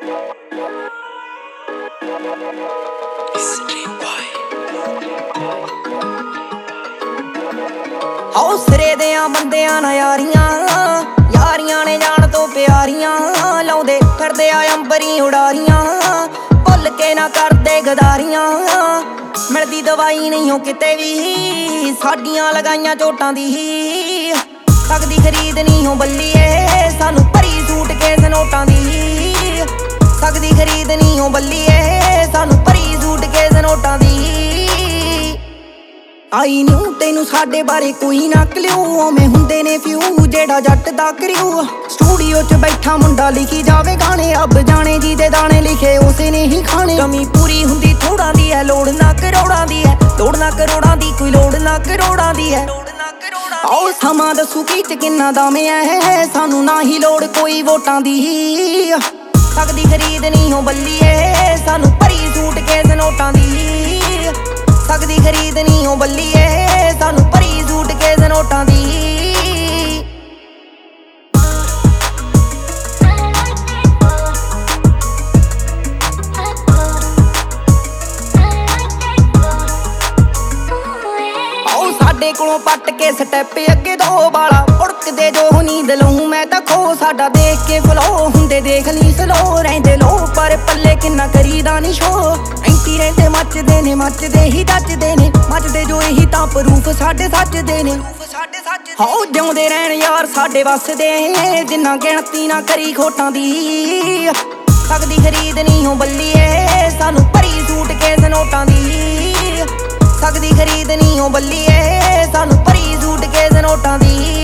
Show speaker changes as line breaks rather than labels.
ਹੌਸਰੇ ਦਿਆਂ ਬੰਦਿਆਂ ਨਾਲ ਯਾਰੀਆਂ ਨੇ ਜਾਣ ਤੋਂ ਪਿਆਰੀਆਂ ਲਾਉਂਦੇ ਫਿਰਦੇ ਆ ਅੰਬਰੀ ਉਡਾਰੀਆਂ ਭੁੱਲ ਕੇ ਨਾ ਕਰਦੇ ਗਦਾਰੀਆਂ ਮਿਲਦੀ ਦਵਾਈ ਨਹੀਂ ਹੋ ਕਿਤੇ ਵੀ ਸਾਡੀਆਂ ਲਗਾਈਆਂ ਚੋਟਾਂ ਦੀ ਸਕਦੀ ਖਰੀਦ ਨਹੀਂ ਹੋ ਬੱਲੀਏ ਸਾਨੂੰ ਭਰੀ ਸੂਟਕੇਸ ਨੋਟਾਂ ਦੀ ਸਕਦੀ ਖਰੀਦ ਨਹੀਂ ਹੋ ਬੱਲੀਏ ਸਾਨੂੰ ਭਰੀ ਸੂਟਕੇਸ ਨੋਟਾਂ ਦੀ ਆਈ ਨੂੰ ਤੈਨੂੰ ਸਾਡੇ ਬਾਰੇ ਕੋਈ ਨਾ ਕਲਿਓ ਓਵੇਂ ਹੁੰਦੇ ਨੇ ਫਿਊ ਜਿਹੜਾ ਜੱਟ ਦਾ ਕਰਿਓ ਸਟੂਡੀਓ 'ਚ ਬੈਠਾ ਮੁੰਡਾ ਲਿਖੀ ਜਾਵੇ ਗਾਣੇ ਅੱਬ ਜਾਣੇ ਜਿਹਦੇ ਦਾਣੇ ਲਿਖੇ ਉਸੇ ਨੇ ਹੀ ਖਾਣੇ ਕਮੀ ਪੂਰੀ ਹੁੰਦੀ ਥੋੜਾਂ ਦੀ ਹੈ ਲੋੜ ਨਾ ਕਰੋੜਾਂ ਦੀ ਹੈ ਲੋੜ ਨਾ ਕਰੋੜਾਂ ਦੀ ਕੋਈ ਲੋੜ ਨਾ ਕਰੋੜਾਂ ਦੀ ਹੈ ਆਓ ਸਮਾਂ ਦੱਸੂ ਕੀ ਚ ਕਿੰਨਾ ਦਾਮੇ ਐ ਸਾਨੂੰ ਨਾ ਹੀ ਲੋੜ ਕੋਈ ਵੋਟਾਂ ਦੀ ਸਕਦੀ ਖਰੀਦ ਨਹੀਂ ਹੋ ਬੱਲੀਏ ਸਾਨੂੰ ਭਰੀ ਸੂਟਕੇਸ ਨੋਟਾਂ ਦੀ ਸਕਦੀ ਖਰੀਦ ਨਹੀਂ ਹੋ ਬੱਲੀਏ ਸਾਨੂੰ ਭਰੀ ਸੂਟਕੇਸ ਨੋਟਾਂ ਦੀ ਸਾਡੇ ਕੋਲੋਂ ਪੱਟ ਕੇ ਸਟੈਪ ਅੱਗੇ ਦੋ ਵਾਲਾ ਉੜਕਦੇ ਜੋ ਨੀਂਦ ਲਊ ਮੈਂ ਤਾਂ ਖੋ ਸਾਡਾ ਦੇਖ ਕੇ ਫਲੋ ਹੁੰਦੇ ਦੇਖ ਲਈ ਸਲੋ ਰਹਿੰਦੇ ਲੋ ਪਰ ਪੱਲੇ ਕਿੰਨਾ ਕਰੀਦਾ ਨੀ ਸ਼ੋ ਐਂਟੀ ਰਹਿੰਦੇ ਮੱਚਦੇ ਹੀ ਦੱਜਦੇ ਨੇ ਮੱਚਦੇ ਜੋ ਇਹੀ ਤਾਂ ਪ੍ਰੂਫ ਸਾਡੇ ਸੱਚਦੇ ਨੇ ਹੋ ਜਿਉਂਦੇ ਰਹਿਣ ਯਾਰ ਸਾਡੇ ਵੱਸਦੇ ਜਿੰਨਾ ਗਿਣਤੀ ਨਾ ਕਰੀ ਖੋਟਾਂ ਦੀ ਸਕਦੀ ਖਰੀਦ ਨਹੀਂ ਹੋ ਬੱਲੀਏ ਸਾਨੂੰ ਭਰੀ ਸੂਟਕੇਸ ਨੋਟਾਂ ਦੀ ਸਕਦੀ ਖਰੀਦ ਨਹੀਂ ਹੋ ਬੱਲੀਏ ਸਾਨੂੰ ਭਰੀ ਸੂਟਕੇਸ ਨੋਟਾਂ ਦੀ